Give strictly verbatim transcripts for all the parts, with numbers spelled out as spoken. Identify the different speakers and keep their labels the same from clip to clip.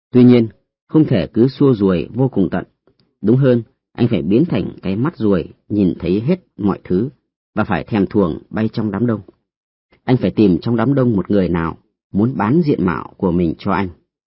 Speaker 1: Tuy nhiên, không thể cứ xua ruồi vô cùng tận. Đúng hơn, anh phải biến thành cái mắt ruồi nhìn thấy hết mọi thứ và phải thèm thuồng bay trong đám đông. Anh phải tìm trong đám đông một người nào muốn bán diện mạo của mình cho anh.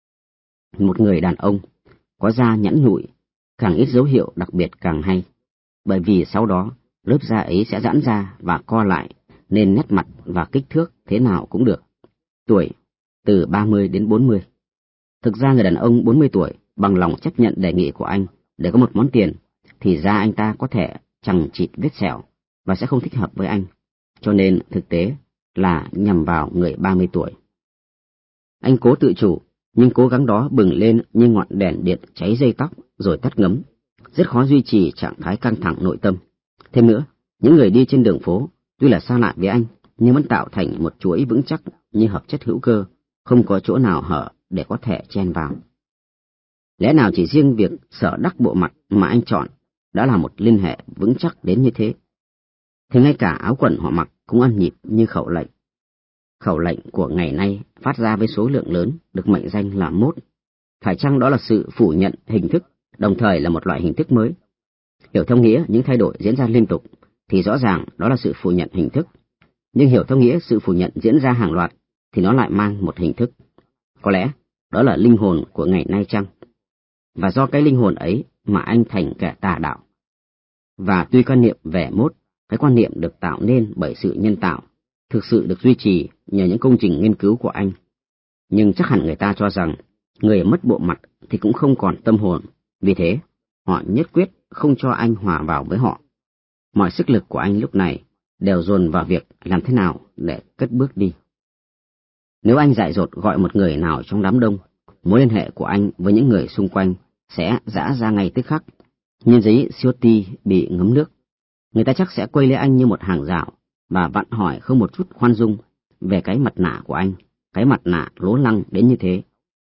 Speaker 1: Một người đàn ông, có da nhẵn nhụi, càng ít dấu hiệu đặc biệt càng hay, bởi vì sau đó lớp da ấy sẽ giãn ra và co lại, nên nét mặt và kích thước thế nào cũng được. Tuổi, từ ba mươi đến bốn mươi. Thực ra người đàn ông bốn mươi tuổi bằng lòng chấp nhận đề nghị của anh để có một món tiền, thì da anh ta có thể chằng chịt vết sẹo và sẽ không thích hợp với anh, cho nên thực tế là nhằm vào người ba mươi tuổi. Anh cố tự chủ, nhưng cố gắng đó bừng lên như ngọn đèn điện cháy dây tóc rồi tắt ngấm, rất khó duy trì trạng thái căng thẳng nội tâm. Thêm nữa, những người đi trên đường phố tuy là xa lạ với anh, nhưng vẫn tạo thành một chuỗi vững chắc như hợp chất hữu cơ, không có chỗ nào hở để có thể chen vào. Lẽ nào chỉ riêng việc sở đắc bộ mặt mà anh chọn đã là một liên hệ vững chắc đến như thế? Thì ngay cả áo quần họ mặc cũng ăn nhịp như khẩu lệnh. Khẩu lệnh của ngày nay phát ra với số lượng lớn được mệnh danh là mốt. Phải chăng đó là sự phủ nhận hình thức, đồng thời là một loại hình thức mới? Hiểu theo nghĩa những thay đổi diễn ra liên tục, thì rõ ràng đó là sự phủ nhận hình thức. Nhưng hiểu theo nghĩa sự phủ nhận diễn ra hàng loạt, thì nó lại mang một hình thức. Có lẽ đó là linh hồn của ngày nay chăng? Và do cái linh hồn ấy mà anh thành kẻ tà đạo. Và tuy quan niệm về mốt, cái quan niệm được tạo nên bởi sự nhân tạo, thực sự được duy trì nhờ những công trình nghiên cứu của anh. Nhưng chắc hẳn người ta cho rằng, người mất bộ mặt thì cũng không còn tâm hồn, vì thế, họ nhất quyết không cho anh hòa vào với họ. Mọi sức lực của anh lúc này đều dồn vào việc làm thế nào để cất bước đi. Nếu anh dại dột gọi một người nào trong đám đông, mối liên hệ của anh với những người xung quanh sẽ giã ra ngay tức khắc, như giấy Ciotti bị ngấm nước. Người ta chắc sẽ quay lấy anh như một hàng rào và vặn hỏi không một chút khoan dung về cái mặt nạ của anh, cái mặt nạ lố lăng đến như thế.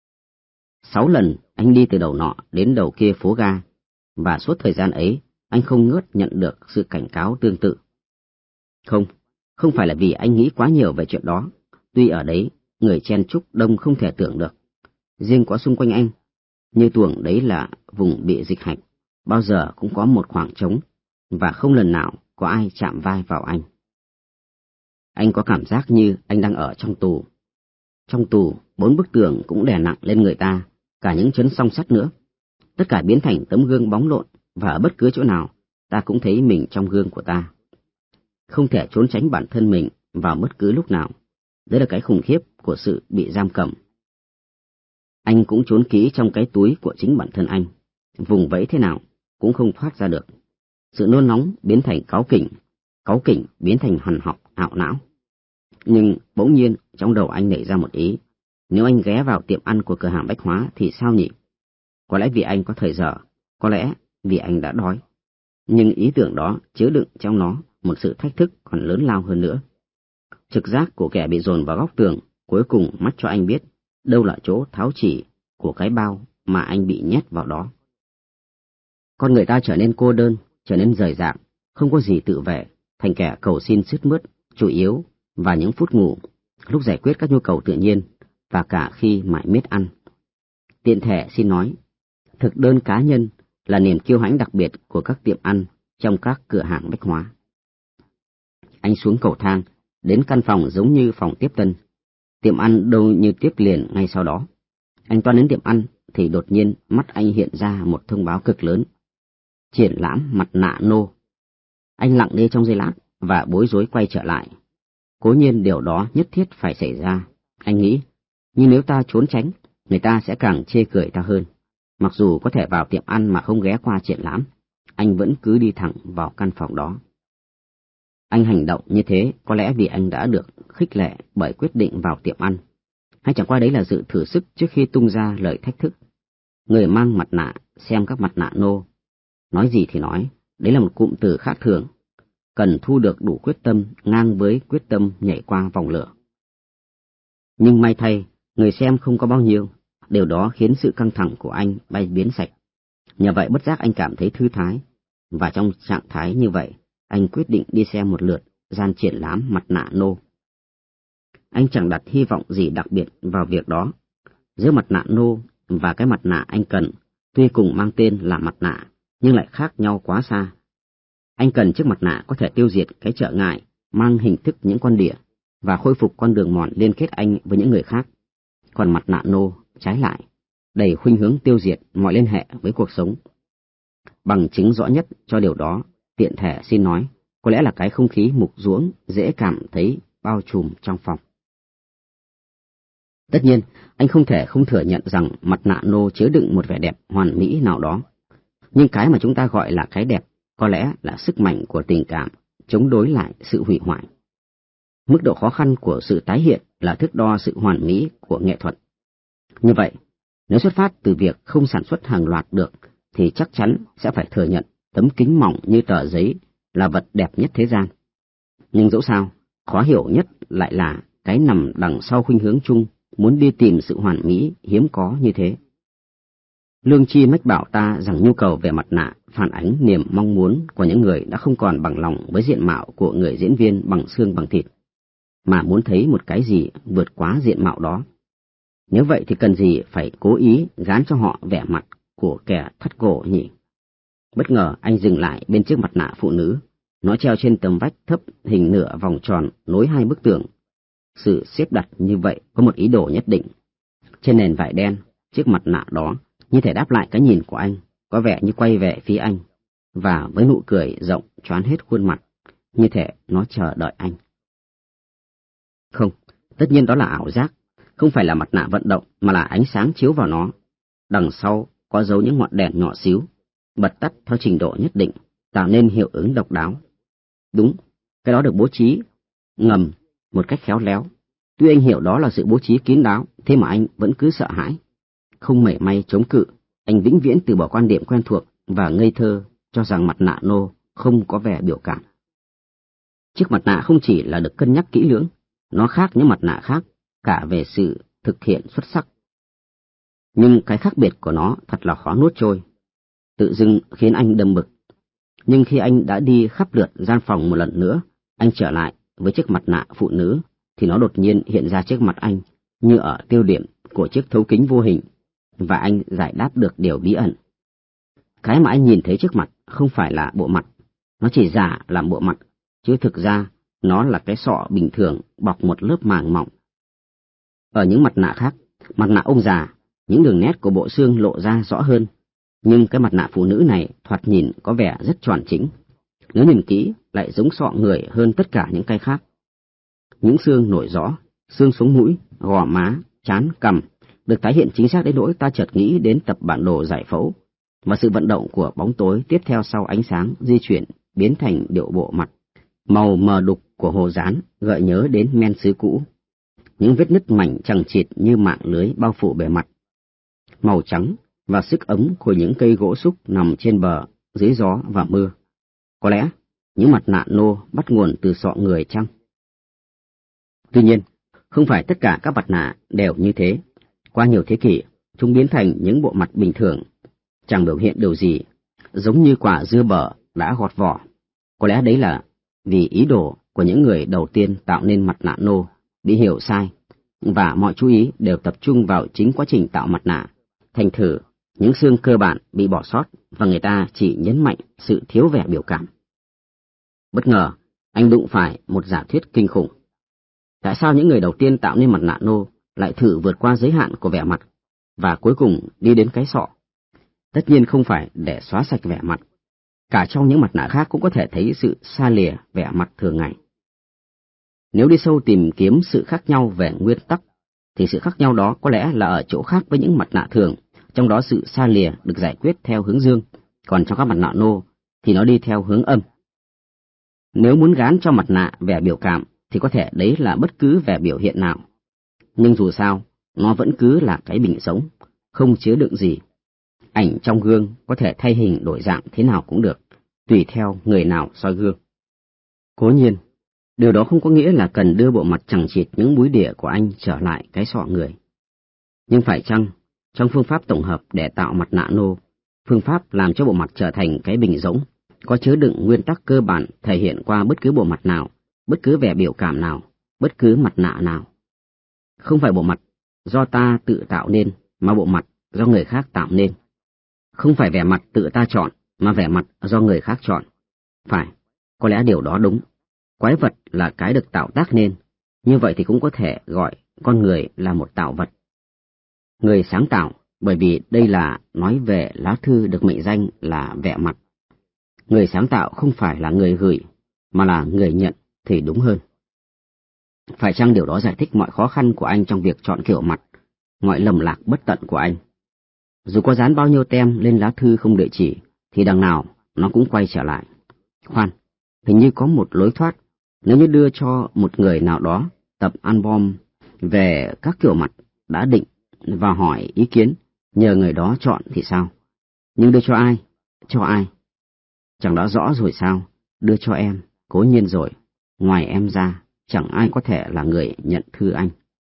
Speaker 1: Sáu lần anh đi từ đầu nọ đến đầu kia phố ga, và suốt thời gian ấy anh không ngớt nhận được sự cảnh cáo tương tự. Không, không phải là vì anh nghĩ quá nhiều về chuyện đó, tuy ở đấy người chen chúc đông không thể tưởng được. Riêng có xung quanh anh, như tuồng đấy là vùng bị dịch hạch, bao giờ cũng có một khoảng trống, và không lần nào có ai chạm vai vào anh. Anh có cảm giác như anh đang ở trong tù. Trong tù, bốn bức tường cũng đè nặng lên người ta, cả những chấn song sắt nữa. Tất cả biến thành tấm gương bóng lộn, và ở bất cứ chỗ nào, ta cũng thấy mình trong gương của ta. Không thể trốn tránh bản thân mình vào bất cứ lúc nào. Đấy là cái khủng khiếp của sự bị giam cầm. Anh cũng trốn kỹ trong cái túi của chính bản thân anh, vùng vẫy thế nào cũng không thoát ra được. Sự nôn nóng biến thành cáu kỉnh, cáu kỉnh biến thành hằn học ảo não. Nhưng bỗng nhiên trong đầu anh nảy ra một ý, nếu anh ghé vào tiệm ăn của cửa hàng bách hóa thì sao nhỉ? Có lẽ vì anh có thời giờ, có lẽ vì anh đã đói. Nhưng ý tưởng đó chứa đựng trong nó một sự thách thức còn lớn lao hơn nữa. Trực giác của kẻ bị dồn vào góc tường cuối cùng mắt cho anh biết đâu là chỗ tháo chỉ của cái bao mà anh bị nhét vào đó. Con người ta trở nên cô đơn, trở nên rời rạc, không có gì tự vệ, thành kẻ cầu xin sướt mướt, chủ yếu và những phút ngủ, lúc giải quyết các nhu cầu tự nhiên và cả khi mải miết ăn. Tiện thể xin nói, thực đơn cá nhân là niềm kiêu hãnh đặc biệt của các tiệm ăn trong các cửa hàng bách hóa. Anh xuống cầu thang, đến căn phòng giống như phòng tiếp tân. Tiệm ăn đâu như tiếp liền ngay sau đó. Anh toan đến tiệm ăn thì đột nhiên mắt anh hiện ra một thông báo cực lớn. Triển lãm mặt nạ nô. Anh lặng đi trong giây lát và bối rối quay trở lại. Cố nhiên điều đó nhất thiết phải xảy ra, anh nghĩ, nhưng nếu ta trốn tránh, người ta sẽ càng chê cười ta hơn. Mặc dù có thể vào tiệm ăn mà không ghé qua triển lãm, anh vẫn cứ đi thẳng vào căn phòng đó. Anh hành động như thế có lẽ vì anh đã được khích lệ bởi quyết định vào tiệm ăn, hay chẳng qua đấy là sự thử sức trước khi tung ra lời thách thức. Người mang mặt nạ xem các mặt nạ nô. Nói gì thì nói, đấy là một cụm từ khác thường, cần thu được đủ quyết tâm ngang với quyết tâm nhảy qua vòng lửa. Nhưng may thay, người xem không có bao nhiêu, điều đó khiến sự căng thẳng của anh bay biến sạch. Nhờ vậy bất giác anh cảm thấy thư thái, và trong trạng thái như vậy, anh quyết định đi xem một lượt gian triển lãm mặt nạ nô. Anh chẳng đặt hy vọng gì đặc biệt vào việc đó. Giữa mặt nạ nô và cái mặt nạ anh cần tuy cùng mang tên là mặt nạ, nhưng lại khác nhau quá xa. Anh cần chiếc mặt nạ có thể tiêu diệt cái trở ngại, mang hình thức những con đỉa, và khôi phục con đường mòn liên kết anh với những người khác. Còn mặt nạ nô, trái lại, đầy khuynh hướng tiêu diệt mọi liên hệ với cuộc sống. Bằng chứng rõ nhất cho điều đó, tiện thể xin nói, có lẽ là cái không khí mục ruỗng dễ cảm thấy bao trùm trong phòng. Tất nhiên, anh không thể không thừa nhận rằng mặt nạ nô chứa đựng một vẻ đẹp hoàn mỹ nào đó. Nhưng cái mà chúng ta gọi là cái đẹp có lẽ là sức mạnh của tình cảm chống đối lại sự hủy hoại. Mức độ khó khăn của sự tái hiện là thước đo sự hoàn mỹ của nghệ thuật. Như vậy, nếu xuất phát từ việc không sản xuất hàng loạt được, thì chắc chắn sẽ phải thừa nhận tấm kính mỏng như tờ giấy là vật đẹp nhất thế gian. Nhưng dẫu sao, khó hiểu nhất lại là cái nằm đằng sau khuynh hướng chung muốn đi tìm sự hoàn mỹ hiếm có như thế. Lương tri mách bảo ta rằng nhu cầu về mặt nạ phản ánh niềm mong muốn của những người đã không còn bằng lòng với diện mạo của người diễn viên bằng xương bằng thịt, mà muốn thấy một cái gì vượt quá diện mạo đó. Nếu vậy thì cần gì phải cố ý gán cho họ vẻ mặt của kẻ thắt cổ nhỉ? Bất ngờ anh dừng lại bên chiếc mặt nạ phụ nữ, nó treo trên tấm vách thấp hình nửa vòng tròn nối hai bức tường. Sự xếp đặt như vậy có một ý đồ nhất định. Trên nền vải đen, chiếc mặt nạ đó như thể đáp lại cái nhìn của anh, có vẻ như quay về phía anh, và với nụ cười rộng choán hết khuôn mặt, như thể nó chờ đợi anh. Không, tất nhiên đó là ảo giác, không phải là mặt nạ vận động mà là ánh sáng chiếu vào nó. Đằng sau có dấu những ngọn đèn nhỏ xíu, bật tắt theo trình độ nhất định, tạo nên hiệu ứng độc đáo. Đúng, cái đó được bố trí ngầm một cách khéo léo. Tuy anh hiểu đó là sự bố trí kín đáo, thế mà anh vẫn cứ sợ hãi. Không mảy may chống cự, anh vĩnh viễn từ bỏ quan điểm quen thuộc và ngây thơ cho rằng mặt nạ nô không có vẻ biểu cảm. Chiếc mặt nạ không chỉ là được cân nhắc kỹ lưỡng, nó khác những mặt nạ khác, cả về sự thực hiện xuất sắc. Nhưng cái khác biệt của nó thật là khó nuốt trôi, tự dưng khiến anh đâm bực. Nhưng khi anh đã đi khắp lượt gian phòng một lần nữa, anh trở lại với chiếc mặt nạ phụ nữ, thì nó đột nhiên hiện ra trước mặt anh, như ở tiêu điểm của chiếc thấu kính vô hình, và anh giải đáp được điều bí ẩn. Cái mà anh nhìn thấy trước mặt không phải là bộ mặt, nó chỉ giả làm bộ mặt, chứ thực ra nó là cái sọ bình thường bọc một lớp màng mỏng. Ở những mặt nạ khác, mặt nạ ông già, những đường nét của bộ xương lộ ra rõ hơn, nhưng cái mặt nạ phụ nữ này thoạt nhìn có vẻ rất tròn chỉnh. Nếu nhìn kỹ lại giống sọ người hơn tất cả những cái khác. Những xương nổi rõ, xương sống mũi, gò má, trán, cằm được tái hiện chính xác đến nỗi ta chợt nghĩ đến tập bản đồ giải phẫu, và sự vận động của bóng tối tiếp theo sau ánh sáng di chuyển biến thành điệu bộ mặt. Màu mờ đục của hồ dán gợi nhớ đến men sứ cũ. Những vết nứt mảnh chằng chịt như mạng lưới bao phủ bề mặt. Màu trắng và sức ấm của những cây gỗ súc nằm trên bờ, dưới gió và mưa. Có lẽ những mặt nạ nô bắt nguồn từ sọ người chăng? Tuy nhiên, không phải tất cả các mặt nạ đều như thế. Qua nhiều thế kỷ, chúng biến thành những bộ mặt bình thường, chẳng biểu hiện điều gì, giống như quả dưa bở đã gọt vỏ. Có lẽ đấy là vì ý đồ của những người đầu tiên tạo nên mặt nạ nô bị hiểu sai, và mọi chú ý đều tập trung vào chính quá trình tạo mặt nạ. Thành thử, những xương cơ bản bị bỏ sót và người ta chỉ nhấn mạnh sự thiếu vẻ biểu cảm. Bất ngờ, anh đụng phải một giả thuyết kinh khủng. Tại sao những người đầu tiên tạo nên mặt nạ nô lại thử vượt qua giới hạn của vẻ mặt, và cuối cùng đi đến cái sọ? Tất nhiên không phải để xóa sạch vẻ mặt. Cả trong những mặt nạ khác cũng có thể thấy sự xa lìa vẻ mặt thường ngày. Nếu đi sâu tìm kiếm sự khác nhau về nguyên tắc, thì sự khác nhau đó có lẽ là ở chỗ khác với những mặt nạ thường, trong đó sự xa lìa được giải quyết theo hướng dương, còn trong các mặt nạ nô thì nó đi theo hướng âm. Nếu muốn gán cho mặt nạ vẻ biểu cảm thì có thể đấy là bất cứ vẻ biểu hiện nào. Nhưng dù sao, nó vẫn cứ là cái bình sống, không chứa đựng gì. Ảnh trong gương có thể thay hình đổi dạng thế nào cũng được, tùy theo người nào soi gương. Cố nhiên, điều đó không có nghĩa là cần đưa bộ mặt chằng chịt những múi đỉa của anh trở lại cái sọ người. Nhưng phải chăng, trong phương pháp tổng hợp để tạo mặt nạ nô, phương pháp làm cho bộ mặt trở thành cái bình rỗng, có chứa đựng nguyên tắc cơ bản thể hiện qua bất cứ bộ mặt nào, bất cứ vẻ biểu cảm nào, bất cứ mặt nạ nào. Không phải bộ mặt do ta tự tạo nên, mà bộ mặt do người khác tạo nên. Không phải vẻ mặt tự ta chọn, mà vẻ mặt do người khác chọn. Phải, có lẽ điều đó đúng. Quái vật là cái được tạo tác nên, như vậy thì cũng có thể gọi con người là một tạo vật. Người sáng tạo, bởi vì đây là nói về lá thư được mệnh danh là vẻ mặt. Người sáng tạo không phải là người gửi, mà là người nhận thì đúng hơn. Phải chăng điều đó giải thích mọi khó khăn của anh trong việc chọn kiểu mặt, mọi lầm lạc bất tận của anh? Dù có dán bao nhiêu tem lên lá thư không địa chỉ, thì đằng nào nó cũng quay trở lại. Khoan, hình như có một lối thoát. Nếu như đưa cho một người nào đó tập album về các kiểu mặt đã định và hỏi ý kiến, nhờ người đó chọn thì sao? Nhưng đưa cho ai? Cho ai? Chẳng đã rõ rồi sao? Đưa cho em, cố nhiên rồi. Ngoài em ra, chẳng ai có thể là người nhận thư anh.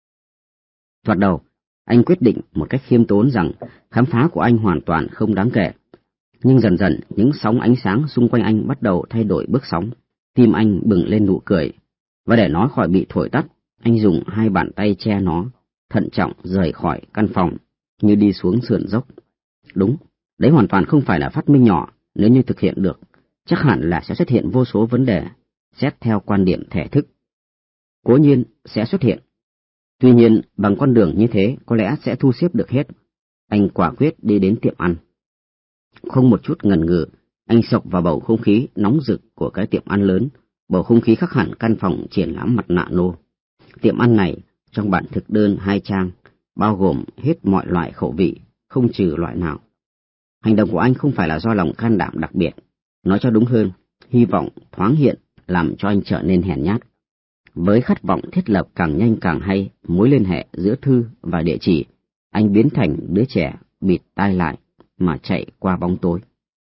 Speaker 1: Thoạt đầu, anh quyết định một cách khiêm tốn rằng khám phá của anh hoàn toàn không đáng kể. Nhưng dần dần, những sóng ánh sáng xung quanh anh bắt đầu thay đổi bước sóng. Tim anh bừng lên nụ cười, và để nó khỏi bị thổi tắt, anh dùng hai bàn tay che nó, thận trọng rời khỏi căn phòng, như đi xuống sườn dốc. Đúng, đấy hoàn toàn không phải là phát minh nhỏ, nếu như thực hiện được, chắc hẳn là sẽ xuất hiện vô số vấn đề, xét theo quan điểm thể thức. Cố nhiên sẽ xuất hiện. Tuy nhiên, bằng con đường như thế, có lẽ sẽ thu xếp được hết. Anh quả quyết đi đến tiệm ăn. Không một chút ngần ngừ, anh xộc vào bầu không khí nóng rực của cái tiệm ăn lớn, bầu không khí khác hẳn căn phòng triển lãm mặt nạ nô. Tiệm ăn này, trong bản thực đơn hai trang, bao gồm hết mọi loại khẩu vị, không trừ loại nào. Hành động của anh không phải là do lòng can đảm đặc biệt, nói cho đúng hơn, hy vọng thoáng hiện làm cho anh trở nên hèn nhát. Với khát vọng thiết lập càng nhanh càng hay mối liên hệ giữa thư và địa chỉ, anh biến thành đứa trẻ bịt tai lại mà chạy qua bóng tối.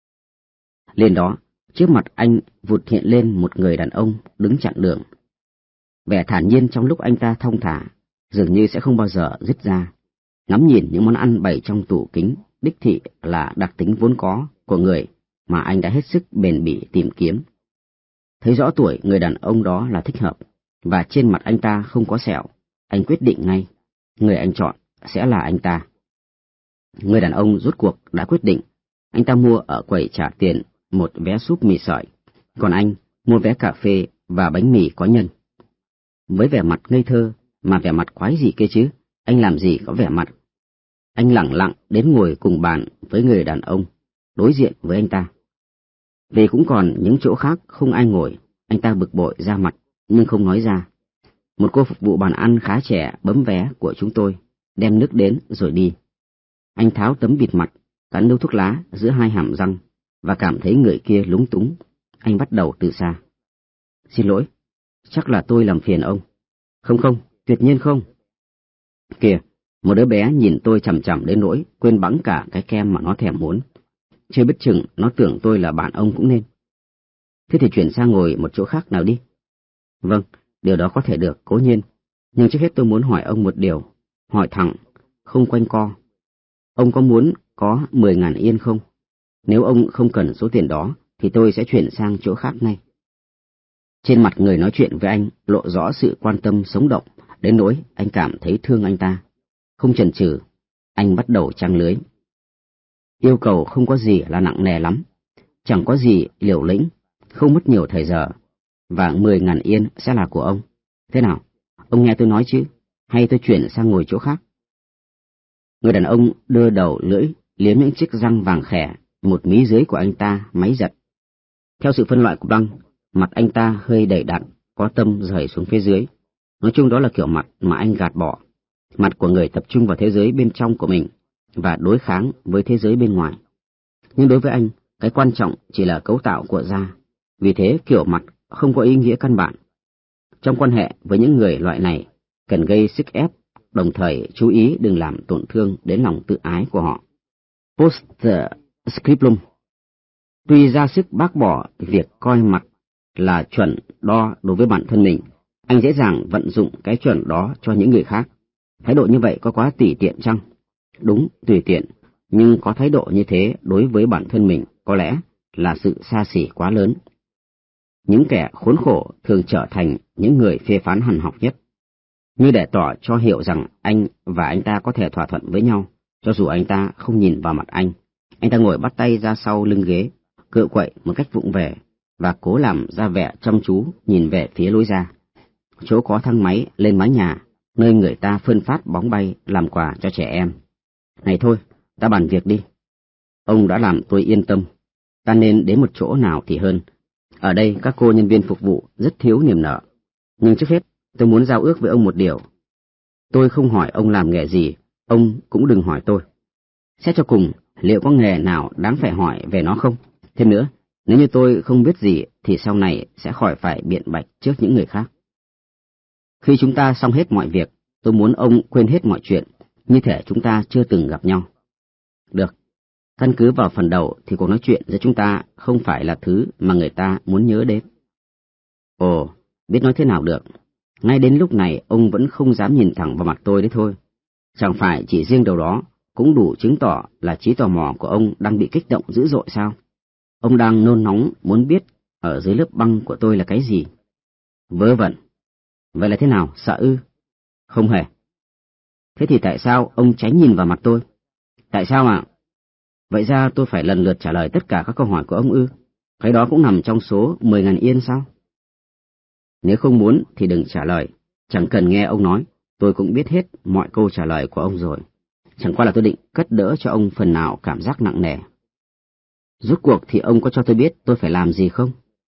Speaker 1: Lên đó, trước mặt anh vụt hiện lên một người đàn ông đứng chặn đường. Vẻ thản nhiên trong lúc anh ta thong thả, dường như sẽ không bao giờ dứt ra. Ngắm nhìn những món ăn bày trong tủ kính, đích thị là đặc tính vốn có của người mà anh đã hết sức bền bỉ tìm kiếm. Thấy rõ tuổi người đàn ông đó là thích hợp, và trên mặt anh ta không có sẹo, anh quyết định ngay, người anh chọn sẽ là anh ta. Người đàn ông rốt cuộc đã quyết định, anh ta mua ở quầy trả tiền một vé súp mì sợi, còn anh mua vé cà phê và bánh mì có nhân. Với vẻ mặt ngây thơ, mà vẻ mặt quái gì kia chứ, anh làm gì có vẻ mặt. Anh lẳng lặng đến ngồi cùng bàn với người đàn ông, đối diện với anh ta. Vì cũng còn những chỗ khác không ai ngồi, anh ta bực bội ra mặt, nhưng không nói ra. Một cô phục vụ bàn ăn khá trẻ bấm vé của chúng tôi, đem nước đến rồi đi. Anh tháo tấm bịt mặt, cắn điếu thuốc lá giữa hai hàm răng, và cảm thấy người kia lúng túng. Anh bắt đầu từ xa. Xin lỗi, chắc là tôi làm phiền ông. Không không, tuyệt nhiên không. Kìa, một đứa bé nhìn tôi chằm chằm đến nỗi quên bẵng cả cái kem mà nó thèm muốn. Chưa biết chừng nó tưởng tôi là bạn ông cũng nên. Thế thì chuyển sang ngồi một chỗ khác nào đi. Vâng, điều đó có thể được, cố nhiên. Nhưng trước hết tôi muốn hỏi ông một điều, hỏi thẳng, không quanh co. Ông có muốn có mười ngàn yên không? Nếu ông không cần số tiền đó, thì tôi sẽ chuyển sang chỗ khác ngay. Trên mặt người nói chuyện với anh lộ rõ sự quan tâm sống động, đến nỗi anh cảm thấy thương anh ta. Không chần chừ, anh bắt đầu trang lưới. Yêu cầu không có gì là nặng nề lắm, chẳng có gì liều lĩnh, không mất nhiều thời giờ, và mười ngàn yên sẽ là của ông. Thế nào, ông nghe tôi nói chứ, hay tôi chuyển sang ngồi chỗ khác? Người đàn ông đưa đầu lưỡi, liếm những chiếc răng vàng khè, một mí dưới của anh ta máy giật. Theo sự phân loại của Băng, mặt anh ta hơi đầy đặn, có tâm rời xuống phía dưới. Nói chung đó là kiểu mặt mà anh gạt bỏ, mặt của người tập trung vào thế giới bên trong của mình và đối kháng với thế giới bên ngoài. Nhưng đối với anh, cái quan trọng chỉ là cấu tạo của da, vì thế kiểu mặt không có ý nghĩa căn bản. Trong quan hệ với những người loại này, cần gây sức ép, đồng thời chú ý đừng làm tổn thương đến lòng tự ái của họ. Postscriptum. Tuy ra sức bác bỏ việc coi mặt là chuẩn đo đối với bản thân mình, anh dễ dàng vận dụng cái chuẩn đó cho những người khác. Thái độ như vậy có quá tùy tiện chăng? Đúng, tùy tiện, nhưng có thái độ như thế đối với bản thân mình có lẽ là sự xa xỉ quá lớn. Những kẻ khốn khổ thường trở thành những người phê phán hằn học nhất. Như để tỏ cho hiểu rằng anh và anh ta có thể thỏa thuận với nhau, Cho dù anh ta không nhìn vào mặt anh, anh ta ngồi bắt tay ra sau lưng ghế, cựa quậy một cách vụng về, và cố làm ra vẻ chăm chú nhìn về phía lối ra, chỗ có thang máy lên mái nhà, nơi người ta phân phát bóng bay làm quà cho trẻ em. Này thôi, ta bàn việc đi. Ông đã làm tôi yên tâm. Ta nên đến một chỗ nào thì hơn. Ở đây các cô nhân viên phục vụ rất thiếu niềm nở. Nhưng trước hết, tôi muốn giao ước với ông một điều. Tôi không hỏi ông làm nghề gì, ông cũng đừng hỏi tôi. Xét cho cùng, liệu có nghề nào đáng phải hỏi về nó không? Thêm nữa, nếu như tôi không biết gì thì sau này sẽ khỏi phải biện bạch trước những người khác. Khi chúng ta xong hết mọi việc, tôi muốn ông quên hết mọi chuyện, như thể chúng ta chưa từng gặp nhau. Được, căn cứ vào phần đầu thì cuộc nói chuyện giữa chúng ta không phải là thứ mà người ta muốn nhớ đến. Ồ, biết nói thế nào được. Ngay đến lúc này ông vẫn không dám nhìn thẳng vào mặt tôi đấy thôi. Chẳng phải chỉ riêng điều đó cũng đủ chứng tỏ là trí tò mò của ông đang bị kích động dữ dội sao? Ông đang nôn nóng muốn biết ở dưới lớp băng của tôi là cái gì? Vớ vẩn. Vậy là thế nào, sợ ư? Không hề. Thế thì tại sao ông tránh nhìn vào mặt tôi? Tại sao ạ? Vậy ra tôi phải lần lượt trả lời tất cả các câu hỏi của ông ư? Cái đó cũng nằm trong số mười ngàn yên sao? Nếu không muốn thì đừng trả lời. Chẳng cần nghe ông nói, tôi cũng biết hết mọi câu trả lời của ông rồi. Chẳng qua là tôi định cất đỡ cho ông phần nào cảm giác nặng nề. Rốt cuộc thì ông có cho tôi biết tôi phải làm gì không?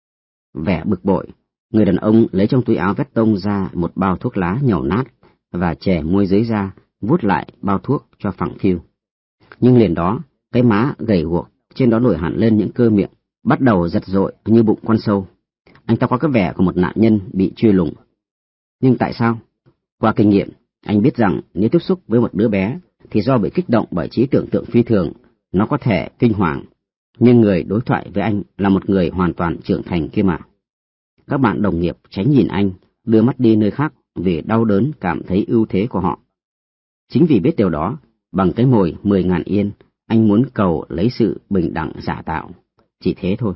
Speaker 1: Vẻ bực bội, người đàn ông lấy trong túi áo vét tông ra một bao thuốc lá nhàu nát và chẻ môi dưới ra, vuốt lại bao thuốc cho phẳng phiu. Nhưng liền đó, cái má gầy guộc trên đó nổi hẳn lên những cơ miệng, bắt đầu giật dội như bụng con sâu. Anh ta có cái vẻ của một nạn nhân bị truy lùng. Nhưng tại sao? Qua kinh nghiệm, anh biết rằng nếu tiếp xúc với một đứa bé thì do bị kích động bởi trí tưởng tượng phi thường, nó có thể kinh hoàng. Nhưng người đối thoại với anh là một người hoàn toàn trưởng thành kia mà. Các bạn đồng nghiệp tránh nhìn anh, đưa mắt đi nơi khác vì đau đớn cảm thấy ưu thế của họ. Chính vì biết điều đó, bằng cái mồi mười ngàn yên, anh muốn cầu lấy sự bình đẳng giả tạo. Chỉ thế thôi.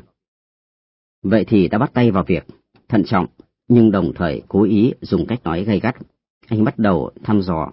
Speaker 1: Vậy thì ta bắt tay vào việc, thận trọng, nhưng đồng thời cố ý dùng cách nói gay gắt. Anh bắt đầu thăm dò.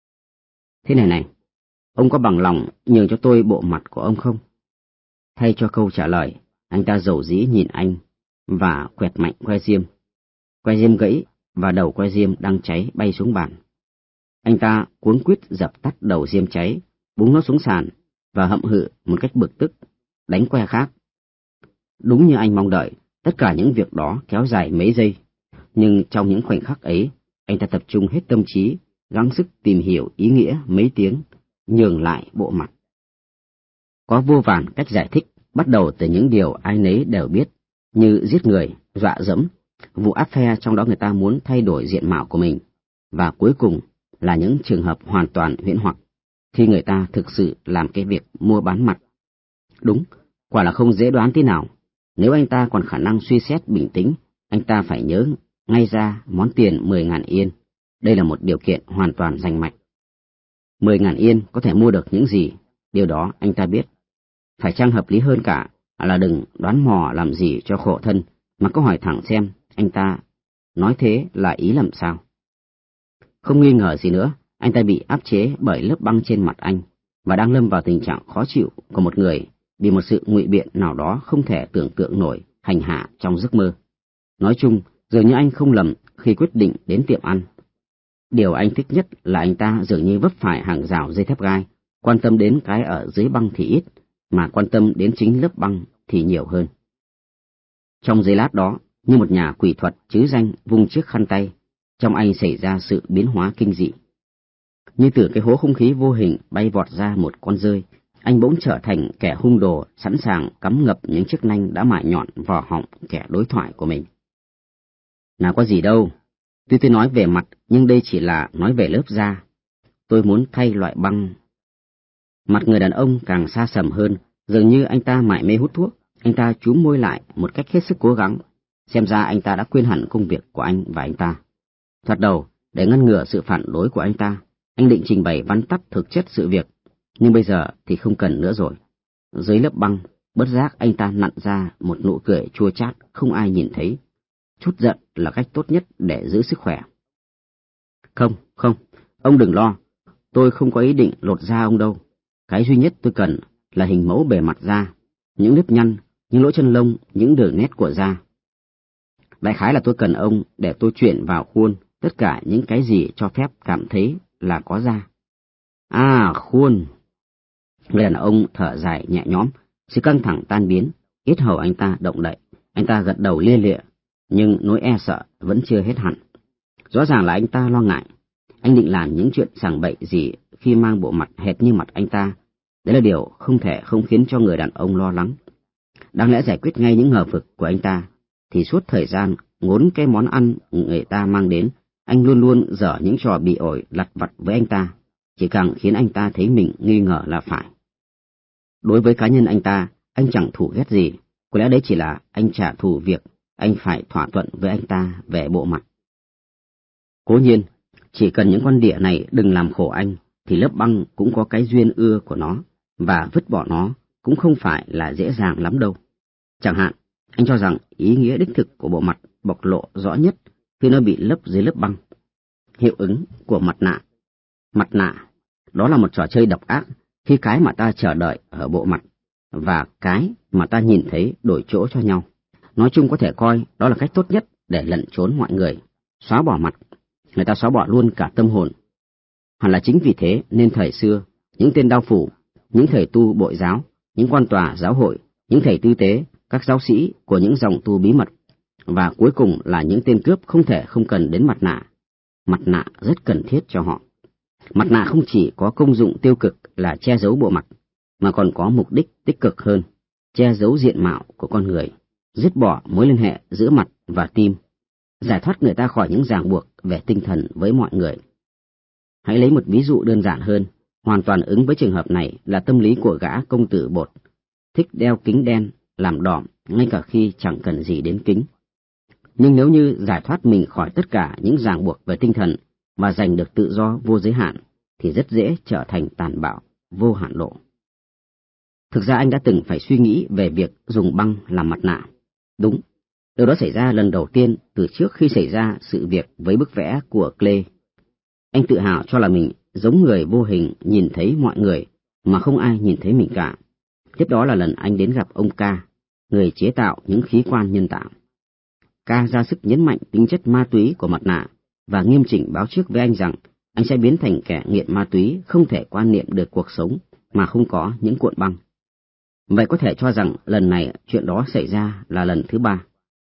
Speaker 1: Thế này này, ông có bằng lòng nhường cho tôi bộ mặt của ông không? Thay cho câu trả lời, anh ta dầu dĩ nhìn anh, và quẹt mạnh que diêm. Que diêm gãy, và đầu que diêm đang cháy bay xuống bàn. Anh ta cuống quýt dập tắt đầu diêm cháy, búng nó xuống sàn, và hậm hự một cách bực tức, đánh que khác. Đúng như anh mong đợi, tất cả những việc đó kéo dài mấy giây, nhưng trong những khoảnh khắc ấy, anh ta tập trung hết tâm trí, gắng sức tìm hiểu ý nghĩa mấy tiếng, nhường lại bộ mặt. Có vô vàn cách giải thích, bắt đầu từ những điều ai nấy đều biết, như giết người, dọa dẫm, vụ áp phe trong đó người ta muốn thay đổi diện mạo của mình, và cuối cùng là những trường hợp hoàn toàn huyễn hoặc, khi người ta thực sự làm cái việc mua bán mặt. Đúng, quả là không dễ đoán tí nào. Nếu anh ta còn khả năng suy xét bình tĩnh, anh ta phải nhớ ngay ra món tiền mười ngàn yên. Đây là một điều kiện hoàn toàn rành mạch. Mười ngàn yên có thể mua được những gì, điều đó anh ta biết. Phải chăng hợp lý hơn cả là đừng đoán mò làm gì cho khổ thân, mà cứ hỏi thẳng xem anh ta nói thế là ý làm sao. Không nghi ngờ gì nữa, anh ta bị áp chế bởi lớp băng trên mặt anh, và đang lâm vào tình trạng khó chịu của một người bị một sự ngụy biện nào đó không thể tưởng tượng nổi hành hạ trong giấc mơ. Nói chung, dường như anh không lầm khi quyết định đến tiệm ăn. Điều anh thích nhất là anh ta dường như vấp phải hàng rào dây thép gai, quan tâm đến cái ở dưới băng thì ít, mà quan tâm đến chính lớp băng thì nhiều hơn. Trong giây lát đó, như một nhà quỷ thuật chứ danh vung chiếc khăn tay, trong anh xảy ra sự biến hóa kinh dị. Như từ cái hố không khí vô hình bay vọt ra một con dơi, anh bỗng trở thành kẻ hung đồ sẵn sàng cắm ngập những chiếc nanh đã mài nhọn vào họng kẻ đối thoại của mình. Nào có gì đâu, tuy tôi nói về mặt nhưng đây chỉ là nói về lớp da. Tôi muốn thay loại băng. Mặt người đàn ông càng xa sầm hơn, dường như anh ta mải mê hút thuốc. Anh ta chúm môi lại một cách hết sức cố gắng. Xem ra anh ta đã quên hẳn công việc của anh và anh ta. Thoạt đầu, để ngăn ngừa sự phản đối của anh ta, anh định trình bày vắn tắt thực chất sự việc, nhưng bây giờ thì không cần nữa rồi. Dưới lớp băng, bất giác anh ta nặn ra một nụ cười chua chát không ai nhìn thấy. Chút giận là cách tốt nhất để giữ sức khỏe. Không, không, ông đừng lo. Tôi không có ý định lột da ông đâu. Cái duy nhất tôi cần là hình mẫu bề mặt da, những nếp nhăn, những lỗ chân lông, những đường nét của da. Đại khái là tôi cần ông để tôi chuyển vào khuôn tất cả những cái gì cho phép cảm thấy là có da. À, khuôn. Người đàn ông thở dài nhẹ nhõm, sự căng thẳng tan biến, yết hầu anh ta động đậy, anh ta gật đầu lia lịa, nhưng nỗi e sợ vẫn chưa hết hẳn. Rõ ràng là anh ta lo ngại. Anh định làm những chuyện sảng bậy gì khi mang bộ mặt hệt như mặt anh ta. Đấy là điều không thể không khiến cho người đàn ông lo lắng. Đáng lẽ giải quyết ngay những ngờ vực của anh ta, thì suốt thời gian ngốn cái món ăn người ta mang đến, anh luôn luôn dở những trò bị ổi lặt vặt với anh ta, chỉ càng khiến anh ta thấy mình nghi ngờ là phải. Đối với cá nhân anh ta, anh chẳng thù ghét gì, có lẽ đấy chỉ là anh trả thù việc anh phải thỏa thuận với anh ta về bộ mặt. Cố nhiên, chỉ cần những con đỉa này đừng làm khổ anh, thì lớp băng cũng có cái duyên ưa của nó, và vứt bỏ nó cũng không phải là dễ dàng lắm đâu. Chẳng hạn, anh cho rằng ý nghĩa đích thực của bộ mặt bộc lộ rõ nhất khi nó bị lấp dưới lớp băng. Hiệu ứng của mặt nạ. Mặt nạ, đó là một trò chơi độc ác khi cái mà ta chờ đợi ở bộ mặt và cái mà ta nhìn thấy đổi chỗ cho nhau. Nói chung có thể coi đó là cách tốt nhất để lẩn trốn mọi người, xóa bỏ mặt. Người ta xóa bỏ luôn cả tâm hồn. Hẳn là chính vì thế nên thời xưa, những tên đao phủ, những thầy tu bội giáo, những quan tòa giáo hội, những thầy tư tế, các giáo sĩ của những dòng tu bí mật, và cuối cùng là những tên cướp không thể không cần đến mặt nạ. Mặt nạ rất cần thiết cho họ. Mặt nạ không chỉ có công dụng tiêu cực là che giấu bộ mặt, mà còn có mục đích tích cực hơn, che giấu diện mạo của con người, dứt bỏ mối liên hệ giữa mặt và tim, giải thoát người ta khỏi những ràng buộc về tinh thần với mọi người. Hãy lấy một ví dụ đơn giản hơn, hoàn toàn ứng với trường hợp này là tâm lý của gã công tử bột, thích đeo kính đen, làm đỏm ngay cả khi chẳng cần gì đến kính. Nhưng nếu như giải thoát mình khỏi tất cả những ràng buộc về tinh thần và giành được tự do vô giới hạn, thì rất dễ trở thành tàn bạo, vô hạn độ. Thực ra anh đã từng phải suy nghĩ về việc dùng băng làm mặt nạ. Đúng, điều đó xảy ra lần đầu tiên từ trước khi xảy ra sự việc với bức vẽ của Klee. Anh tự hào cho là mình giống người vô hình nhìn thấy mọi người mà không ai nhìn thấy mình cả. Tiếp đó là lần anh đến gặp ông K, người chế tạo những khí quan nhân tạo. K ra sức nhấn mạnh tính chất ma túy của mặt nạ và nghiêm chỉnh báo trước với anh rằng anh sẽ biến thành kẻ nghiện ma túy không thể quan niệm được cuộc sống mà không có những cuộn băng. Vậy có thể cho rằng lần này chuyện đó xảy ra là lần thứ ba.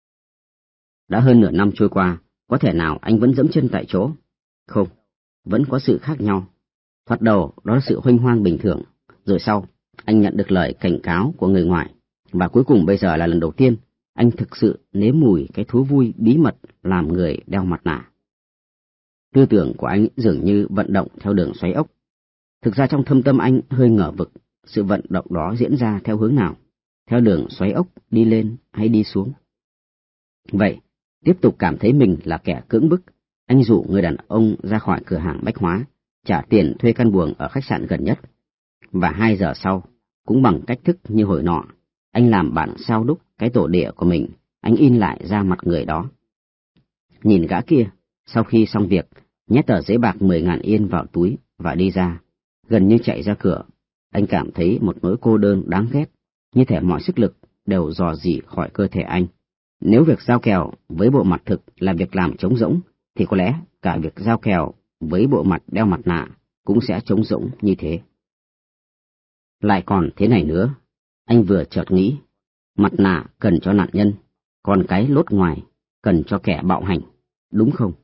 Speaker 1: Đã hơn nửa năm trôi qua, có thể nào anh vẫn dẫm chân tại chỗ? Không, vẫn có sự khác nhau. Thoạt đầu đó là sự huênh hoang bình thường, rồi sau anh nhận được lời cảnh cáo của người ngoài, và cuối cùng bây giờ là lần đầu tiên anh thực sự nếm mùi cái thú vui bí mật làm người đeo mặt nạ. Tư tưởng của anh dường như vận động theo đường xoáy ốc. Thực ra trong thâm tâm anh hơi ngờ vực sự vận động đó diễn ra theo hướng nào, theo đường xoáy ốc đi lên hay đi xuống. Vậy, tiếp tục cảm thấy mình là kẻ cưỡng bức, anh rủ người đàn ông ra khỏi cửa hàng bách hóa, trả tiền thuê căn buồng ở khách sạn gần nhất. Và hai giờ sau, cũng bằng cách thức như hồi nọ, anh làm bản sao đúc cái tổ địa của mình, anh in lại ra mặt người đó. Nhìn gã kia, sau khi xong việc, nhét tờ giấy bạc mười ngàn yên vào túi và đi ra, gần như chạy ra cửa, anh cảm thấy một nỗi cô đơn đáng ghét, như thể mọi sức lực đều dò dỉ khỏi cơ thể anh. Nếu việc giao kèo với bộ mặt thực là việc làm trống rỗng, thì có lẽ cả việc giao kèo với bộ mặt đeo mặt nạ cũng sẽ trống rỗng như thế. Lại còn thế này nữa, anh vừa chợt nghĩ, mặt nạ cần cho nạn nhân, còn cái lốt ngoài cần cho kẻ bạo hành, đúng không?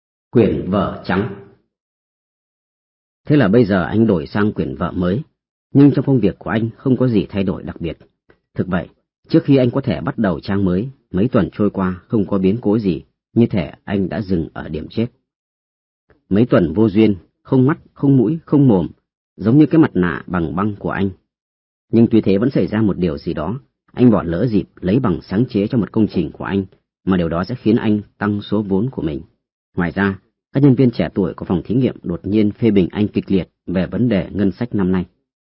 Speaker 1: Quyển vở trắng. Thế là bây giờ anh đổi sang quyển vở mới. Nhưng trong công việc của anh không có gì thay đổi đặc biệt. Thực vậy, trước khi anh có thể bắt đầu trang mới, mấy tuần trôi qua không có biến cố gì, như thể anh đã dừng ở điểm chết. Mấy tuần vô duyên, không mắt, không mũi, không mồm, giống như cái mặt nạ bằng băng của anh. Nhưng tuy thế vẫn xảy ra một điều gì đó, anh bỏ lỡ dịp lấy bằng sáng chế cho một công trình của anh, mà điều đó sẽ khiến anh tăng số vốn của mình. Ngoài ra, các nhân viên trẻ tuổi của phòng thí nghiệm đột nhiên phê bình anh kịch liệt về vấn đề ngân sách năm nay.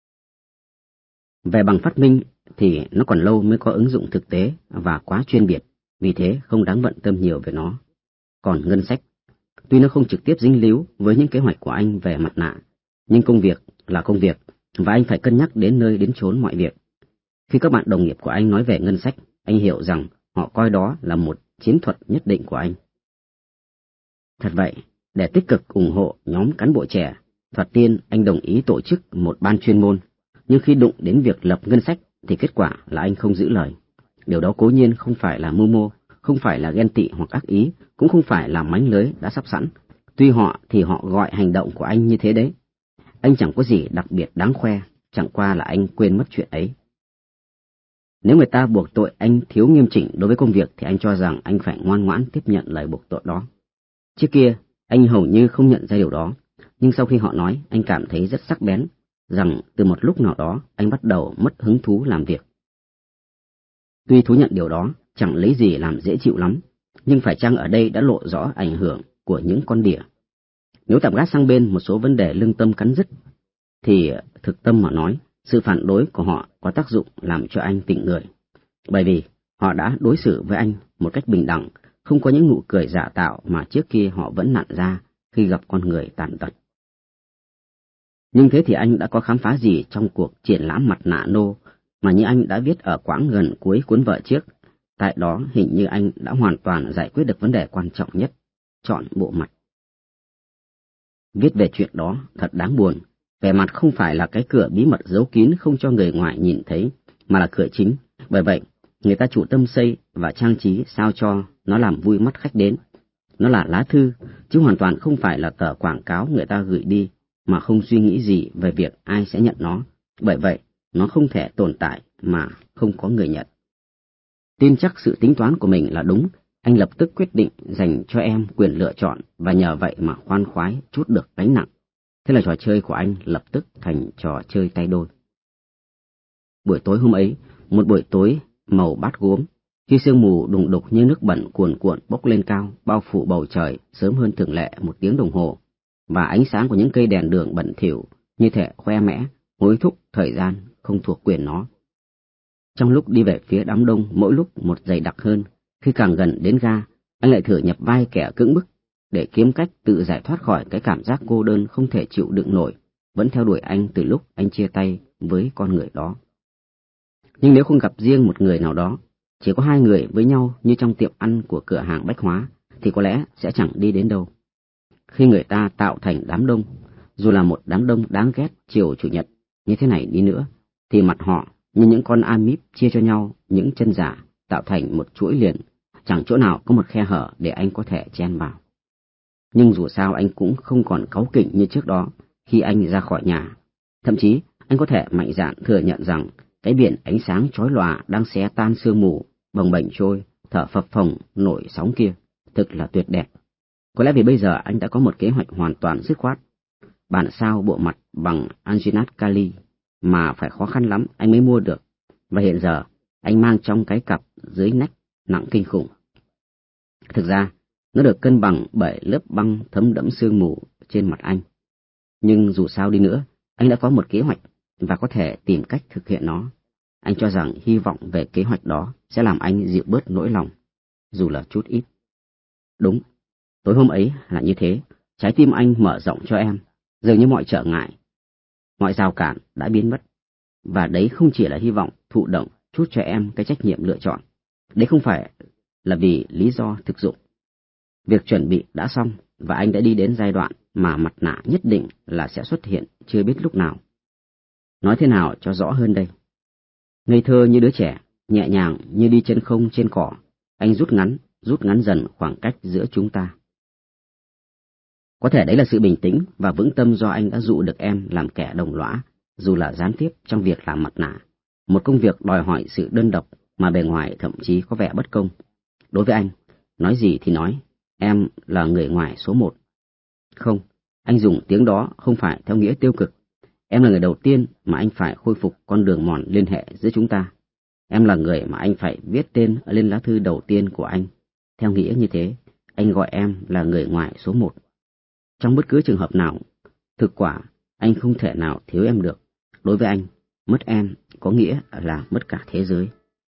Speaker 1: Về bằng phát minh thì nó còn lâu mới có ứng dụng thực tế và quá chuyên biệt, vì thế không đáng bận tâm nhiều về nó. Còn ngân sách, tuy nó không trực tiếp dính líu với những kế hoạch của anh về mặt nạ, nhưng công việc là công việc, và anh phải cân nhắc đến nơi đến chốn mọi việc. Khi các bạn đồng nghiệp của anh nói về ngân sách, anh hiểu rằng họ coi đó là một chiến thuật nhất định của anh. Thật vậy, để tích cực ủng hộ nhóm cán bộ trẻ, thoạt tiên anh đồng ý tổ chức một ban chuyên môn, nhưng khi đụng đến việc lập ngân sách thì kết quả là anh không giữ lời. Điều đó cố nhiên không phải là mưu mô, không phải là ghen tị hoặc ác ý, cũng không phải là mánh lưới đã sắp sẵn. Tuy họ thì họ gọi hành động của anh như thế đấy. Anh chẳng có gì đặc biệt đáng khoe, chẳng qua là anh quên mất chuyện ấy. Nếu người ta buộc tội anh thiếu nghiêm chỉnh đối với công việc thì anh cho rằng anh phải ngoan ngoãn tiếp nhận lời buộc tội đó. Trước kia, anh hầu như không nhận ra điều đó, nhưng sau khi họ nói, anh cảm thấy rất sắc bén, rằng từ một lúc nào đó anh bắt đầu mất hứng thú làm việc. Tuy thú nhận điều đó, chẳng lấy gì làm dễ chịu lắm, nhưng phải chăng ở đây đã lộ rõ ảnh hưởng của những con đỉa. Nếu tạm gác sang bên một số vấn đề lương tâm cắn rứt, thì thực tâm mà nói, sự phản đối của họ có tác dụng làm cho anh tỉnh người. Bởi vì họ đã đối xử với anh một cách bình đẳng, không có những nụ cười giả tạo mà trước kia họ vẫn nặn ra khi gặp con người tàn tật. Nhưng thế thì anh đã có khám phá gì trong cuộc triển lãm mặt nạ nô mà như anh đã viết ở quãng gần cuối cuốn vở trước? Tại đó hình như anh đã hoàn toàn giải quyết được vấn đề quan trọng nhất, chọn bộ mặt. Viết về chuyện đó thật đáng buồn, vẻ mặt không phải là cái cửa bí mật giấu kín không cho người ngoài nhìn thấy, mà là cửa chính, bởi vậy người ta chủ tâm xây và trang trí sao cho nó làm vui mắt khách đến. Nó là lá thư, chứ hoàn toàn không phải là tờ quảng cáo người ta gửi đi, mà không suy nghĩ gì về việc ai sẽ nhận nó, bởi vậy nó không thể tồn tại mà không có người nhận. Tin chắc sự tính toán của mình là đúng, anh lập tức quyết định dành cho em quyền lựa chọn và nhờ vậy mà khoan khoái trút được gánh nặng. Thế là trò chơi của anh lập tức thành trò chơi tay đôi. Buổi tối hôm ấy, một buổi tối màu bát gốm, khi sương mù đùng đục như nước bẩn cuồn cuộn bốc lên cao, bao phủ bầu trời sớm hơn thường lệ một tiếng đồng hồ, và ánh sáng của những cây đèn đường bẩn thỉu như thể khoe mẽ, hối thúc thời gian không thuộc quyền nó. Trong lúc đi về phía đám đông mỗi lúc một dày đặc hơn, khi càng gần đến ga, anh lại thử nhập vai kẻ cưỡng bức, để kiếm cách tự giải thoát khỏi cái cảm giác cô đơn không thể chịu đựng nổi, vẫn theo đuổi anh từ lúc anh chia tay với con người đó. Nhưng nếu không gặp riêng một người nào đó, chỉ có hai người với nhau như trong tiệm ăn của cửa hàng bách hóa, thì có lẽ sẽ chẳng đi đến đâu. Khi người ta tạo thành đám đông, dù là một đám đông đáng ghét chiều chủ nhật như thế này đi nữa, thì mặt họ như những con amip chia cho nhau những chân giả, tạo thành một chuỗi liền, chẳng chỗ nào có một khe hở để anh có thể chen vào. Nhưng dù sao anh cũng không còn cáu kỉnh như trước đó khi anh ra khỏi nhà. Thậm chí anh có thể mạnh dạn thừa nhận rằng cái biển ánh sáng chói lòa đang xé tan sương mù, bồng bềnh trôi, thở phập phồng nổi sóng kia, thực là tuyệt đẹp. Có lẽ vì bây giờ anh đã có một kế hoạch hoàn toàn dứt khoát. Bản sao bộ mặt bằng Anginat Kali mà phải khó khăn lắm anh mới mua được, và hiện giờ anh mang trong cái cặp dưới nách nặng kinh khủng. Thực ra, nó được cân bằng bởi lớp băng thấm đẫm sương mù trên mặt anh. Nhưng dù sao đi nữa, anh đã có một kế hoạch và có thể tìm cách thực hiện nó. Anh cho rằng hy vọng về kế hoạch đó sẽ làm anh dịu bớt nỗi lòng, dù là chút ít. Đúng, tối hôm ấy là như thế, trái tim anh mở rộng cho em, dường như mọi trở ngại, mọi rào cản đã biến mất. Và đấy không chỉ là hy vọng thụ động chút cho em cái trách nhiệm lựa chọn. Đấy không phải là vì lý do thực dụng. Việc chuẩn bị đã xong và anh đã đi đến giai đoạn mà mặt nạ nhất định là sẽ xuất hiện chưa biết lúc nào. Nói thế nào cho rõ hơn đây? Ngây thơ như đứa trẻ, nhẹ nhàng như đi chân không trên cỏ, anh rút ngắn, rút ngắn dần khoảng cách giữa chúng ta. Có thể đấy là sự bình tĩnh và vững tâm do anh đã dụ được em làm kẻ đồng lõa, dù là gián tiếp trong việc làm mặt nạ, một công việc đòi hỏi sự đơn độc mà bề ngoài thậm chí có vẻ bất công. Đối với anh, nói gì thì nói, em là người ngoài số một. Không, anh dùng tiếng đó không phải theo nghĩa tiêu cực. Em là người đầu tiên mà anh phải khôi phục con đường mòn liên hệ giữa chúng ta. Em là người mà anh phải viết tên lên lá thư đầu tiên của anh. Theo nghĩa như thế, anh gọi em là người ngoài số một. Trong bất cứ trường hợp nào, thực quả, anh không thể nào thiếu em được. Đối với anh, mất em có nghĩa là mất cả thế giới.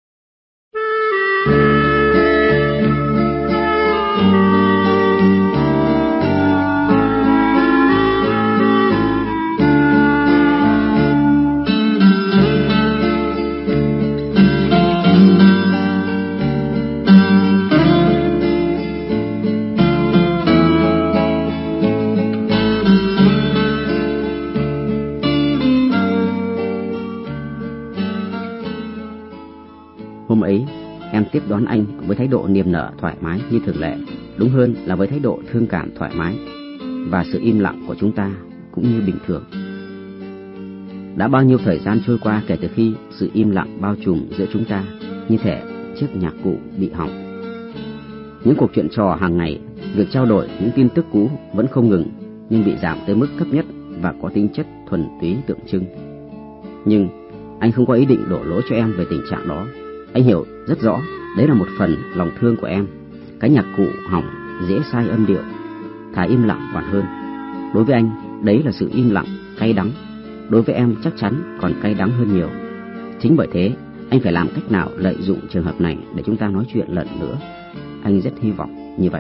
Speaker 1: Hôm ấy, em tiếp đón anh với thái độ niềm nở thoải mái như thường lệ, đúng hơn là với thái độ thương cảm thoải mái, và sự im lặng của chúng ta cũng như bình thường. Đã bao nhiêu thời gian trôi qua kể từ khi sự im lặng bao trùm giữa chúng ta, như thể chiếc nhạc cụ bị hỏng. Những cuộc chuyện trò hàng ngày, việc trao đổi những tin tức cũ vẫn không ngừng, nhưng bị giảm tới mức thấp nhất và có tính chất thuần túy tượng trưng. Nhưng anh không có ý định đổ lỗi cho em về tình trạng đó. Anh hiểu rất rõ đấy là một phần lòng thương của em. Cái nhạc cụ hỏng dễ sai âm điệu, thà im lặng còn hơn. Đối với anh, đấy là sự im lặng cay đắng. Đối với em chắc chắn còn cay đắng hơn nhiều. Chính bởi thế, anh phải làm cách nào lợi dụng trường hợp này để chúng ta nói chuyện lần nữa. Anh rất hy vọng như vậy.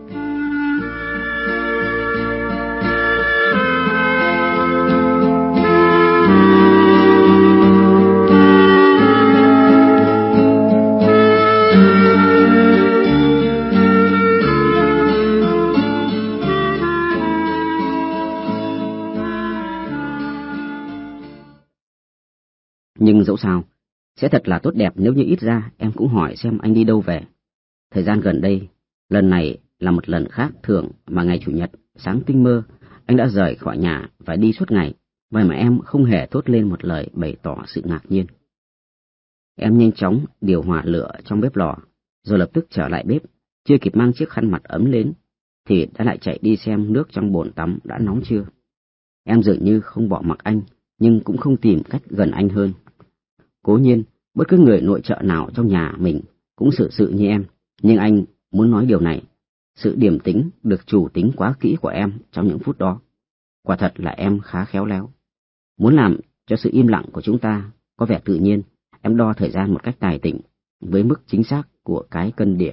Speaker 1: Nhưng dẫu sao, sẽ thật là tốt đẹp nếu như ít ra em cũng hỏi xem anh đi đâu về. Thời gian gần đây, lần này là một lần khác thường mà ngày Chủ nhật, sáng tinh mơ, anh đã rời khỏi nhà và đi suốt ngày, vậy mà em không hề thốt lên một lời bày tỏ sự ngạc nhiên. Em nhanh chóng điều hòa lửa trong bếp lò, rồi lập tức trở lại bếp, chưa kịp mang chiếc khăn mặt ấm lên, thì đã lại chạy đi xem nước trong bồn tắm đã nóng chưa. Em dường như không bỏ mặc anh, nhưng cũng không tìm cách gần anh hơn. Cố nhiên, bất cứ người nội trợ nào trong nhà mình cũng xử sự như em, nhưng anh muốn nói điều này, sự điềm tĩnh được chủ tính quá kỹ của em trong những phút đó. Quả thật là em khá khéo léo. Muốn làm cho sự im lặng của chúng ta có vẻ tự nhiên, em đo thời gian một cách tài tình, với mức chính xác của cái cân điện.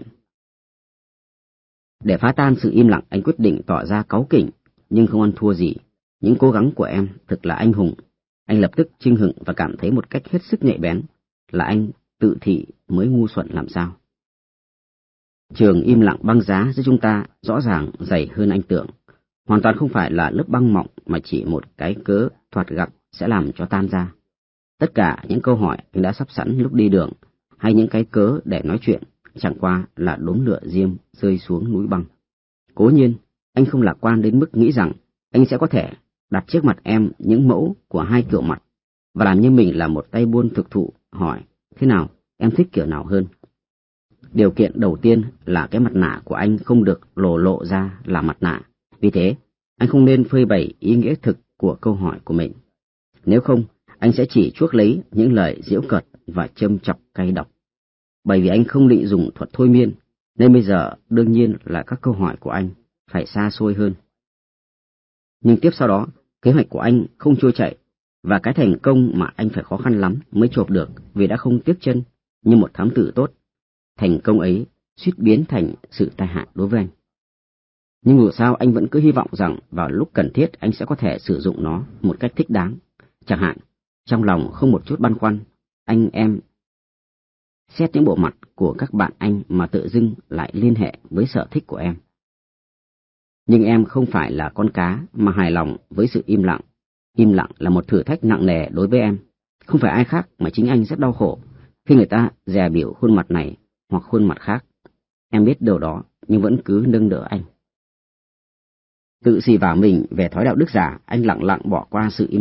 Speaker 1: Để phá tan sự im lặng, anh quyết định tỏ ra cáu kỉnh, nhưng không ăn thua gì. Những cố gắng của em thực là anh hùng. Anh lập tức chưng hửng và cảm thấy một cách hết sức nhạy bén là anh tự thị mới ngu xuẩn làm sao. Trường im lặng băng giá giữa chúng ta rõ ràng dày hơn anh tưởng. Hoàn toàn không phải là lớp băng mỏng mà chỉ một cái cớ thoạt gặp sẽ làm cho tan ra. Tất cả những câu hỏi anh đã sắp sẵn lúc đi đường, hay những cái cớ để nói chuyện, chẳng qua là đốm lửa diêm rơi xuống núi băng. Cố nhiên, anh không lạc quan đến mức nghĩ rằng anh sẽ có thể đặt trước mặt em những mẫu của hai kiểu mặt, và làm như mình là một tay buôn thực thụ, hỏi, thế nào, em thích kiểu nào hơn? Điều kiện đầu tiên là cái mặt nạ của anh không được lộ lộ ra là mặt nạ, vì thế, anh không nên phơi bày ý nghĩa thực của câu hỏi của mình. Nếu không, anh sẽ chỉ chuốc lấy những lời giễu cợt và châm chọc cay độc. Bởi vì anh không định dùng thuật thôi miên, nên bây giờ đương nhiên là các câu hỏi của anh phải xa xôi hơn. Nhưng tiếp sau đó, kế hoạch của anh không trôi chảy, và cái thành công mà anh phải khó khăn lắm mới chộp được vì đã không tiếc chân như một thám tử tốt. Thành công ấy suýt biến thành sự tai hại đối với anh. Nhưng dù sao anh vẫn cứ hy vọng rằng vào lúc cần thiết anh sẽ có thể sử dụng nó một cách thích đáng. Chẳng hạn, trong lòng không một chút băn khoăn, anh em xét những bộ mặt của các bạn anh mà tự dưng lại liên hệ với sở thích của em. Nhưng em không phải là con cá mà hài lòng với sự im lặng. Im lặng là một thử thách nặng nề đối với em. Không phải ai khác mà chính anh rất đau khổ khi người ta dè biểu khuôn mặt này hoặc khuôn mặt khác. Em biết điều đó nhưng vẫn cứ nâng đỡ anh. Tự xì vào mình về thói đạo đức giả, anh lặng lặng bỏ qua sự im lặng,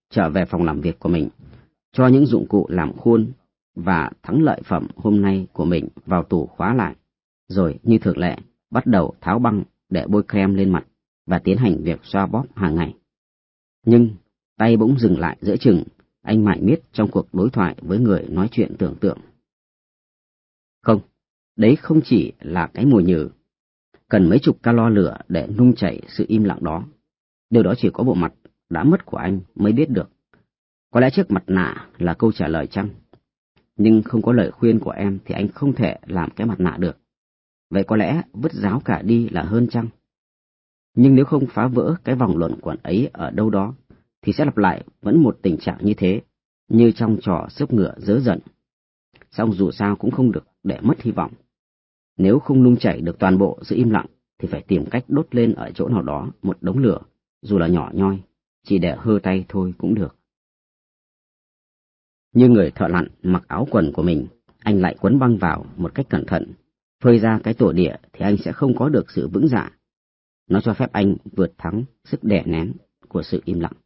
Speaker 1: trở về phòng làm việc của mình, cho những dụng cụ làm khuôn và thắng lợi phẩm hôm nay của mình vào tủ khóa lại, rồi như thường lệ bắt đầu tháo băng để bôi kem lên mặt và tiến hành việc xoa bóp hàng ngày. Nhưng tay bỗng dừng lại giữa chừng, anh mải miết trong cuộc đối thoại với người nói chuyện tưởng tượng. Không, đấy không chỉ là cái mùi nhừ. Cần mấy chục calo lửa để nung chảy sự im lặng đó. Điều đó chỉ có bộ mặt đã mất của anh mới biết được. Có lẽ chiếc mặt nạ là câu trả lời chăng? Nhưng không có lời khuyên của em thì anh không thể làm cái mặt nạ được. Vậy có lẽ vứt ráo cả đi là hơn chăng? Nhưng nếu không phá vỡ cái vòng luẩn quẩn ấy ở đâu đó, thì sẽ lặp lại vẫn một tình trạng như thế, như trong trò xếp ngựa dớ giận. Song dù sao cũng không được để mất hy vọng. Nếu không nung chảy được toàn bộ sự im lặng, thì phải tìm cách đốt lên ở chỗ nào đó một đống lửa, dù là nhỏ nhoi, chỉ để hơ tay thôi cũng được. Như người thợ lặn mặc áo quần của mình, anh lại quấn băng vào một cách cẩn thận. Phơi ra cái tổ địa thì anh sẽ không có được sự vững dạ. Nó cho phép anh vượt thắng sức đè nén của sự im lặng.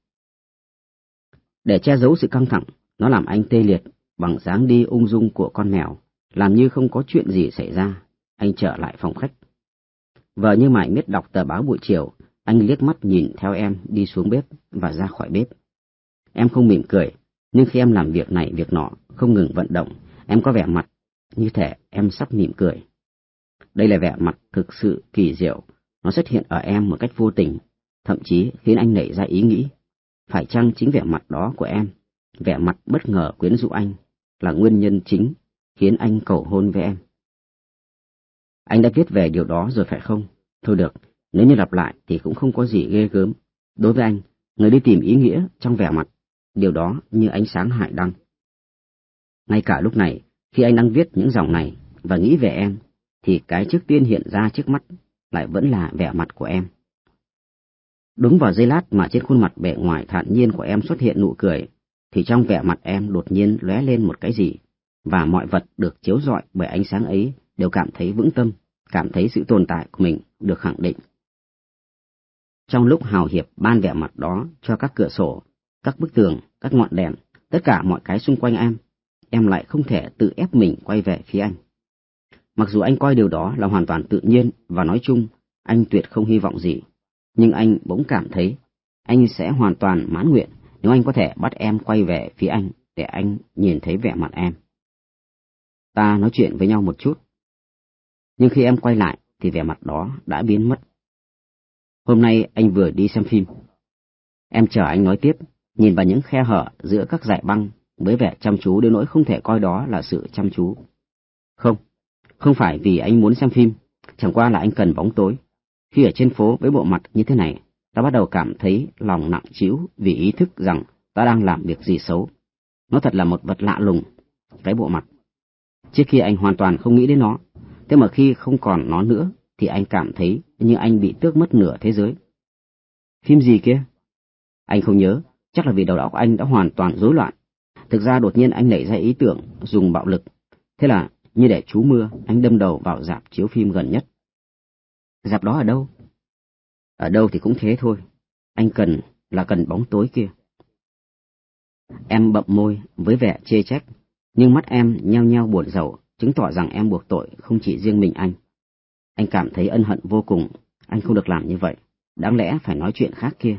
Speaker 1: Để che giấu sự căng thẳng, nó làm anh tê liệt bằng dáng đi ung dung của con mèo, làm như không có chuyện gì xảy ra. Anh trở lại phòng khách. Vợ như mải miết đọc tờ báo buổi chiều, anh liếc mắt nhìn theo em đi xuống bếp và ra khỏi bếp. Em không mỉm cười, nhưng khi em làm việc này việc nọ, không ngừng vận động, em có vẻ mặt như thể em sắp mỉm cười. Đây là vẻ mặt thực sự kỳ diệu, nó xuất hiện ở em một cách vô tình, thậm chí khiến anh nảy ra ý nghĩ, phải chăng chính vẻ mặt đó của em, vẻ mặt bất ngờ quyến rũ anh, là nguyên nhân chính khiến anh cầu hôn với em. Anh đã viết về điều đó rồi phải không? Thôi được, nếu như lặp lại thì cũng không có gì ghê gớm. Đối với anh, người đi tìm ý nghĩa trong vẻ mặt, điều đó như ánh sáng hải đăng. Ngay cả lúc này, khi anh đang viết những dòng này và nghĩ về em, thì cái trước tiên hiện ra trước mắt lại vẫn là vẻ mặt của em. Đúng vào giây lát mà trên khuôn mặt bề ngoài thản nhiên của em xuất hiện nụ cười, thì trong vẻ mặt em đột nhiên lóe lên một cái gì, và mọi vật được chiếu rọi bởi ánh sáng ấy đều cảm thấy vững tâm, cảm thấy sự tồn tại của mình được khẳng định. Trong lúc hào hiệp ban vẻ mặt đó cho các cửa sổ, các bức tường, các ngọn đèn, tất cả mọi cái xung quanh em, em lại không thể tự ép mình quay về phía anh. Mặc dù anh coi điều đó là hoàn toàn tự nhiên và nói chung, anh tuyệt không hy vọng gì, nhưng anh bỗng cảm thấy anh sẽ hoàn toàn mãn nguyện nếu anh có thể bắt em quay về phía anh để anh nhìn thấy vẻ mặt em. Ta nói chuyện với nhau một chút. Nhưng khi em quay lại thì vẻ mặt đó đã biến mất. Hôm nay anh vừa đi xem phim. Em chờ anh nói tiếp, nhìn vào những khe hở giữa các dải băng với vẻ chăm chú đến nỗi không thể coi đó là sự chăm chú. Không, không phải vì anh muốn xem phim, chẳng qua là anh cần bóng tối. Khi ở trên phố với bộ mặt như thế này, ta bắt đầu cảm thấy lòng nặng trĩu vì ý thức rằng ta đang làm việc gì xấu. Nó thật là một vật lạ lùng, cái bộ mặt. Trước khi anh hoàn toàn không nghĩ đến nó, thế mà khi không còn nó nữa thì anh cảm thấy như anh bị tước mất nửa thế giới. Phim gì kia? Anh không nhớ, chắc là vì đầu óc anh đã hoàn toàn rối loạn. Thực ra đột nhiên anh nảy ra ý tưởng dùng bạo lực. Thế là như để trú mưa, anh đâm đầu vào rạp chiếu phim gần nhất. Rạp đó ở đâu? Ở đâu thì cũng thế thôi. Anh cần là cần bóng tối kia. Em bậm môi với vẻ chê trách, nhưng mắt em nheo nheo buồn rầu, chứng tỏ rằng em buộc tội không chỉ riêng mình anh. Anh cảm thấy ân hận vô cùng, anh không được làm như vậy, đáng lẽ phải nói chuyện khác kia.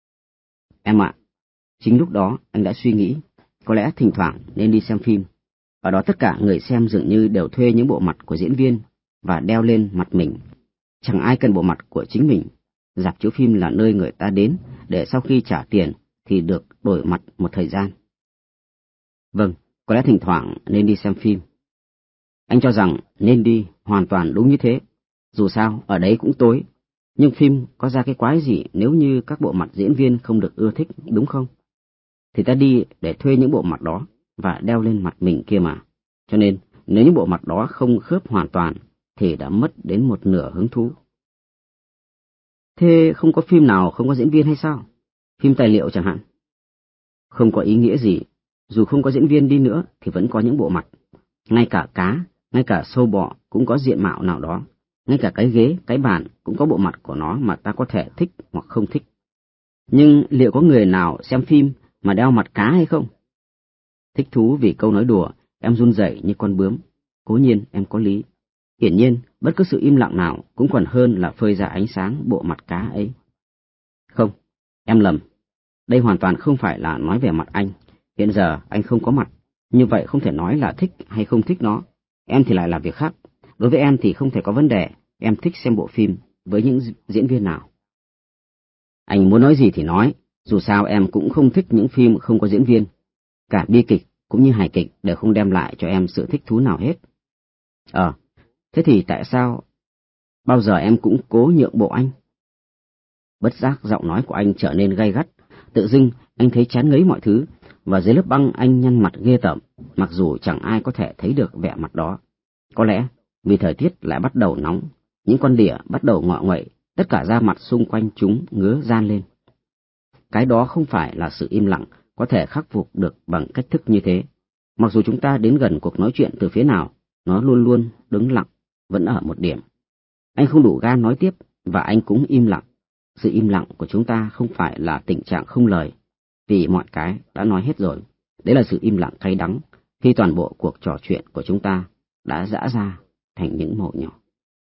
Speaker 1: Em ạ, chính lúc đó anh đã suy nghĩ, có lẽ thỉnh thoảng nên đi xem phim. Ở đó tất cả người xem dường như đều thuê những bộ mặt của diễn viên và đeo lên mặt mình. Chẳng ai cần bộ mặt của chính mình. Rạp chiếu phim là nơi người ta đến để sau khi trả tiền thì được đổi mặt một thời gian. Vâng, có lẽ thỉnh thoảng nên đi xem phim. Anh cho rằng nên đi hoàn toàn đúng như thế. Dù sao, ở đấy cũng tối. Nhưng phim có ra cái quái gì nếu như các bộ mặt diễn viên không được ưa thích, đúng không? Thì ta đi để thuê những bộ mặt đó và đeo lên mặt mình kia mà. Cho nên, nếu những bộ mặt đó không khớp hoàn toàn, thì đã mất đến một nửa hứng thú. Thế không có phim nào không có diễn viên hay sao? Phim tài liệu chẳng hạn. Không có ý nghĩa gì, dù không có diễn viên đi nữa thì vẫn có những bộ mặt. Ngay cả cá, ngay cả sâu bọ cũng có diện mạo nào đó. Ngay cả cái ghế, cái bàn cũng có bộ mặt của nó mà ta có thể thích hoặc không thích. Nhưng liệu có người nào xem phim mà đeo mặt cá hay không? Thích thú vì câu nói đùa, em run rẩy như con bướm. Cố nhiên em có lý. Hiển nhiên, bất cứ sự im lặng nào cũng còn hơn là phơi ra ánh sáng bộ mặt cá ấy. Không, em lầm. Đây hoàn toàn không phải là nói về mặt anh. Hiện giờ anh không có mặt, như vậy không thể nói là thích hay không thích nó. Em thì lại là việc khác. Đối với em thì không thể có vấn đề, em thích xem bộ phim với những diễn viên nào. Anh muốn nói gì thì nói, dù sao em cũng không thích những phim không có diễn viên. Cả bi kịch cũng như hài kịch đều không đem lại cho em sự thích thú nào hết. Ờ, thế thì tại sao bao giờ em cũng cố nhượng bộ anh? Bất giác giọng nói của anh trở nên gay gắt, tự dưng anh thấy chán ngấy mọi thứ, và dưới lớp băng anh nhăn mặt ghê tởm, mặc dù chẳng ai có thể thấy được vẻ mặt đó. Có lẽ vì thời tiết lại bắt đầu nóng, những con đỉa bắt đầu ngọ nguậy, tất cả da mặt xung quanh chúng ngứa ran lên. Cái đó không phải là sự im lặng có thể khắc phục được bằng cách thức như thế. Mặc dù chúng ta đến gần cuộc nói chuyện từ phía nào, nó luôn luôn đứng lặng, vẫn ở một điểm. Anh không đủ gan nói tiếp, và anh cũng im lặng. Sự im lặng của chúng ta không phải là tình trạng không lời, vì mọi cái đã nói hết rồi. Đấy là sự im lặng cay đắng, khi toàn bộ cuộc trò chuyện của chúng ta đã giã ra thành những mẩu nhỏ.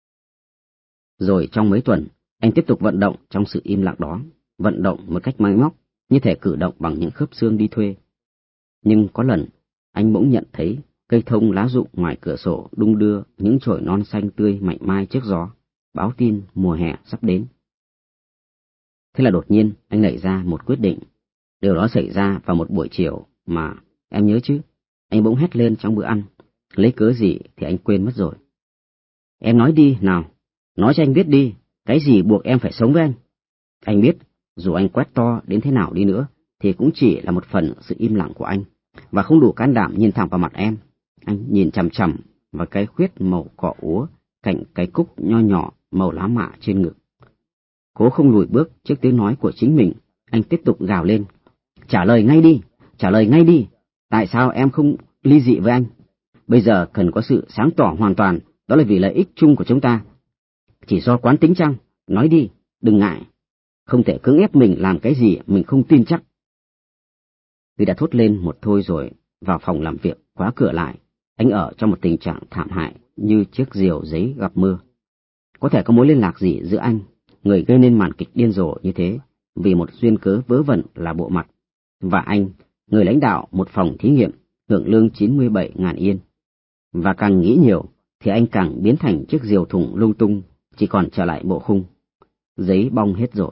Speaker 1: Rồi trong mấy tuần, anh tiếp tục vận động trong sự im lặng đó, vận động một cách máy móc, như thể cử động bằng những khớp xương đi thuê. Nhưng có lần, anh bỗng nhận thấy cây thông lá rụng ngoài cửa sổ đung đưa những chồi non xanh tươi mảnh mai trước gió, báo tin mùa hè sắp đến. Thế là đột nhiên anh nảy ra một quyết định. Điều đó xảy ra vào một buổi chiều mà, em nhớ chứ, anh bỗng hét lên trong bữa ăn. Lấy cớ gì thì anh quên mất rồi. Em nói đi, nào, nói cho anh biết đi, cái gì buộc em phải sống với anh? Anh biết, dù anh quét to đến thế nào đi nữa, thì cũng chỉ là một phần sự im lặng của anh, và không đủ can đảm nhìn thẳng vào mặt em. Anh nhìn chằm chằm vào cái khuyết màu cỏ úa cạnh cái cúc nho nhỏ màu lá mạ trên ngực. Cố không lùi bước trước tiếng nói của chính mình, anh tiếp tục gào lên. Trả lời ngay đi, trả lời ngay đi, tại sao em không ly dị với anh? Bây giờ cần có sự sáng tỏ hoàn toàn, đó là vì lợi ích chung của chúng ta. Chỉ do quán tính chăng? Nói đi, đừng ngại. Không thể cưỡng ép mình làm cái gì mình không tin chắc. Vì đã thốt lên một thôi rồi, vào phòng làm việc, khóa cửa lại, anh ở trong một tình trạng thảm hại như chiếc diều giấy gặp mưa. Có thể có mối liên lạc gì giữa anh, người gây nên màn kịch điên rồ như thế, vì một duyên cớ vớ vẩn là bộ mặt, và anh, người lãnh đạo một phòng thí nghiệm, hưởng lương chín mươi bảy ngàn yên. Và càng nghĩ nhiều, thì anh càng biến thành chiếc diều thùng lung tung, chỉ còn trở lại bộ khung. Giấy bong hết rồi.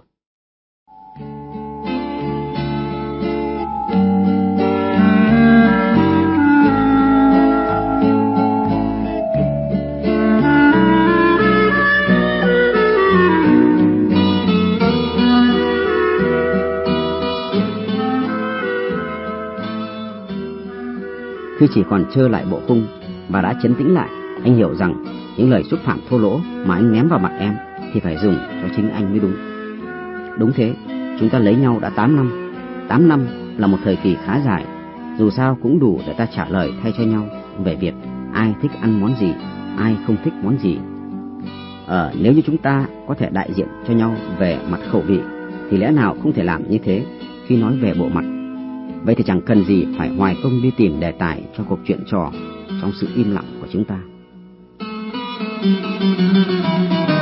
Speaker 1: Khi chỉ còn trơ lại bộ khung và đã trấn tĩnh lại, anh hiểu rằng những lời xúc phạm thô lỗ mà anh ném vào mặt em thì phải dùng cho chính anh mới đúng. Đúng thế, chúng ta lấy nhau đã tám năm. Tám năm là một thời kỳ khá dài, dù sao cũng đủ để ta trả lời thay cho nhau về việc ai thích ăn món gì, ai không thích món gì. Ờ, nếu như chúng ta có thể đại diện cho nhau về mặt khẩu vị, thì lẽ nào không thể làm như thế khi nói về bộ mặt? Vậy thì chẳng cần gì phải hoài công đi tìm đề tài cho cuộc chuyện trò trong sự im lặng của chúng ta.